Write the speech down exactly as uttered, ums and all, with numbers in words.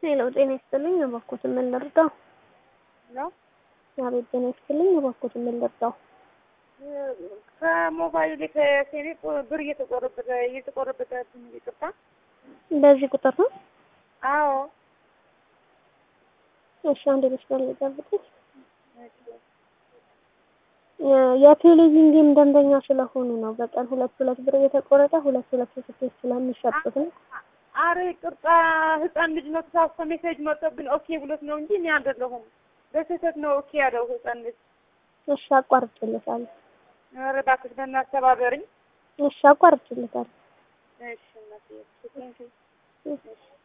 ሄሎ ጤና ይስጥልኝ እባክዎት ምን ልርዳው? ነው አቤት ጤና ይስጥልኝ እባክዎት ምን ልርዳው? ከሞባይል ከሴኔ ብር እየተቆረጠ እየተቆረጠ ይቅርታ። በዚህ ቁጥር ነው? አዎ። እሺ አንዴ መስመር ላይ ጠብቁኝ። የቴሌቪዥን ደንበኛ ስለሆኑ ነው። በቀን ሁለት ሁለት ብር እየተቆረጠ ሁለት ሁለት ትኬት ስለሚሸጡት ነው። አረ ይቅርታ ህፃን ልጅ ነው ተሳስቶ ሜሴጅ መጥቶብን ኦኬ ብሎት ነው እንጂ እኔ አይደለሁም። በስህተት ነው ኦኬ ያለው ህፃን ልጅ። እሺ አቋርጬለታለሁ። አረ እባክሽ በእናትሽ ተባበሪኝ። እሺ አቋርጬለታለሁ። እሺ እናቴ እሺ።